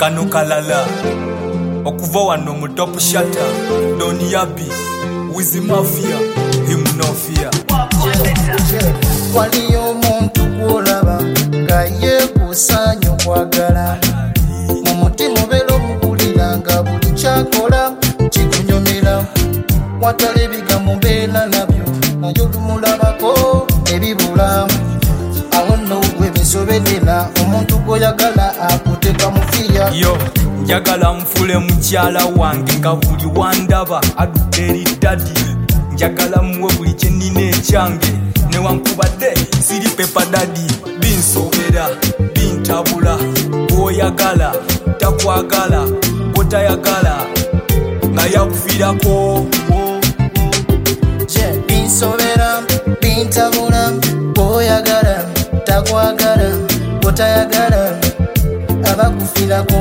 kano kalala okuva wano mu top shatter Doni Yabi Wizi Mafia him no fear waliyo omuntu gwolaba nga yeekusaanya okwagala mu mutima obeera omugulira nga buli kyakola kikunyomera watala ebigambo mbeera nabyo naye olumulabako ebibula awo nno gwe bisoberera omuntu gwoyagala akuteka mufiya yo njagala nfule mukyala wange nga buli wandaba adduka eri dadi njagala muwe buli kyenina ekyange newankubadde siri pepa dadi binsobera bintabula bw'oyagala takwagala bw'otayagala nga yakufiirako binsobera bintabula bw'oyagala takwagala bw'otayagala abakufiirako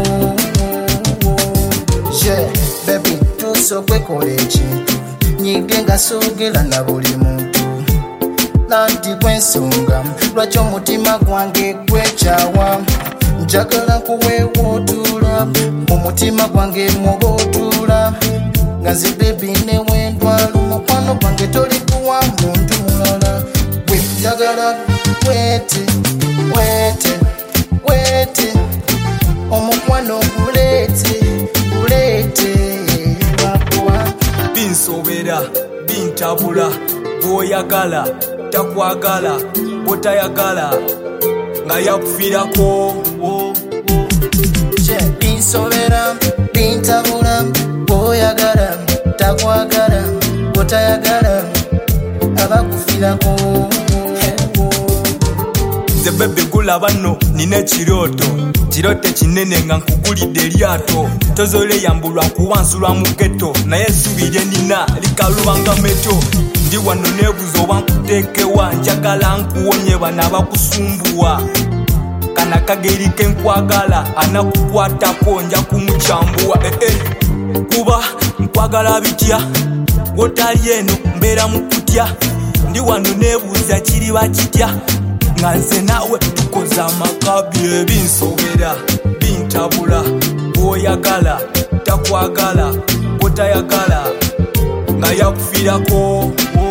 bebi tuusa okwekola ekintu nyige nga soogera na buli muntu nanti gwensonga lwaki omutima gwange gwekyawa njagala kuweewootuula mu mutima gwange mwoba otuula nga nze bebi newendwala omukwano gwange tolikuwa muntu mulala bwe njagala wete wete wete omukwano guleete bakuwa binsobera bintabula bw'oyagala takwagala bw'otayagala nga yakufiirako binsobera bintabula bw'oyagala takwagala bw'otayagala abakufiirako nze bebe gulaba nno nina ekirooto kirooto kinene nga nkugulidde eryato tozole yambulwa kuwansulwa mu geto naye essubi lye nina likalubanga meto ndi wano neebuza oba nkuteekewa njagala nkuwonye bano abakusumbuwa kana kageri ke nkwagala anakukwatako nja kumukyambuwa kuba nkwagala bitya wotali eno mbeera mu kutya ndi wano neebuuza kiriba kitya nga nze naawe tukoza amakabi ebinsobera bintabula bw'oyagala takwagala bw'otayagala nga yakufiirako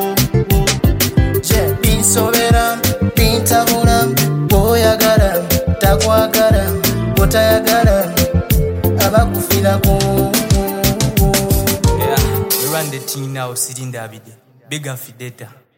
binsobera bintabula bw'oyagala takwagala bw'otayagala abakufiirako run the thing now sitting Davide bigger fideta